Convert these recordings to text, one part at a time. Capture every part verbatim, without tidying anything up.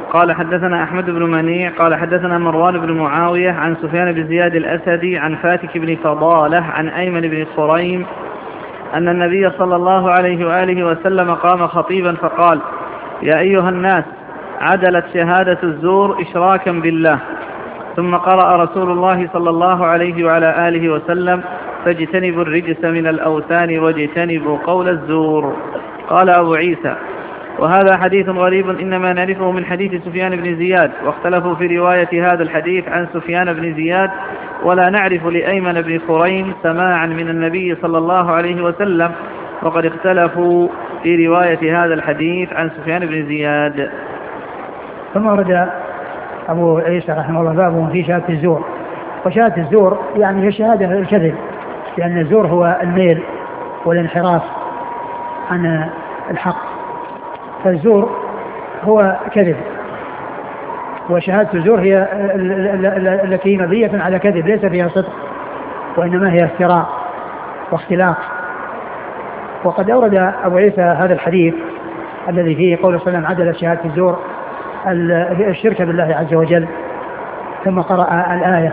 قال حدثنا أحمد بن منيع قال حدثنا مروان بن معاوية عن سفيان بن زياد الأسدي عن فاتك بن فضالة عن أيمن بن خريم أن النبي صلى الله عليه وآله وسلم قام خطيبا فقال: يا أيها الناس، عدلت شهادة الزور إشراكا بالله. ثم قرأ رسول الله صلى الله عليه وعلى آله وسلم: فاجتنبوا الرجس من الأوثان واجتنبوا قول الزور. قال أبو عيسى: وهذا حديث غريب إنما نعرفه من حديث سفيان بن زياد، واختلفوا في رواية هذا الحديث عن سفيان بن زياد، ولا نعرف لأيمن بن خريم سماعا من النبي صلى الله عليه وسلم، وقد اختلفوا في رواية هذا الحديث عن سفيان بن زياد. ثم ورد أبو عيسى رحمه الله بابه في شهادة الزور. وشهادة الزور يعني هي شهادة الكذب، لأن الزور هو الميل والانحراف عن الحق، فالزور هو كذب، وشهادة الزور هي التي مبنية على كذب ليس فيها صدق، وإنما هي افتراء واختلاق. وقد أورد أبو عيسى هذا الحديث الذي فيه قول صلى الله عليه وسلم: عدل شهادة الزور الشرك بالله عز وجل، ثم قرأ الآية.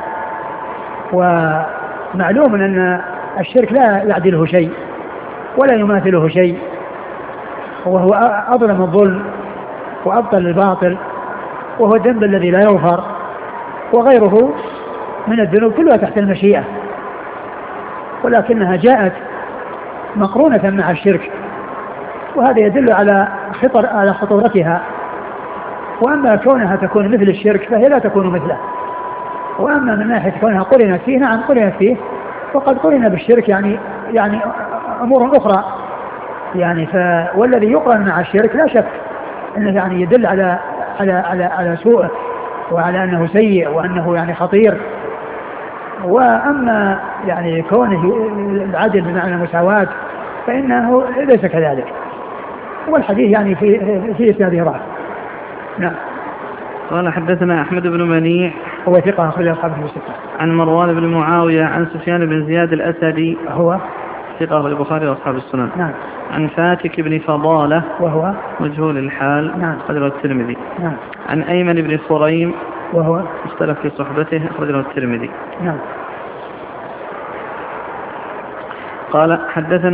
ومعلوم أن الشرك لا يعدله شيء ولا يماثله شيء، وهو أظلم الظلم وأبطل الباطل، وهو الذنب الذي لا يغفر، وغيره من الذنوب كلها تحت المشيئة، ولكنها جاءت مقرونة مع الشرك، وهذا يدل على خطر على خطورتها. وأما كونها تكون مثل الشرك فهي لا تكون مثله، وأما من ناحية كونها قرنت فيه، نعم قرنت فيه، وقد قرن بالشرك يعني يعني أمور أخرى يعني ف والذي يقرن مع الشرك لا شك أنه يعني يدل على على على على سوءه، وعلى أنه سيء، وأنه يعني خطير. وأما يعني كونه العدل بمعنى المساواة فإنه ليس كذلك، والحديث يعني في في إسناده ضعف. نعم. قال حدثنا أحمد بن منيع هو ثقة أخرج أصحابه الستة. عن مروان بن معاوية عن سفيان بن زياد الأسدي هو ثقة أخرج البخاري وأصحاب السنن. نعم. عن فاتك بن فضالة وهو مجهول الحال نعم. أخرجه الترمذي. نعم. عن أيمن بن خريم وهو اختلف في صحبته أخرجه الترمذي. نعم. قال حدثنا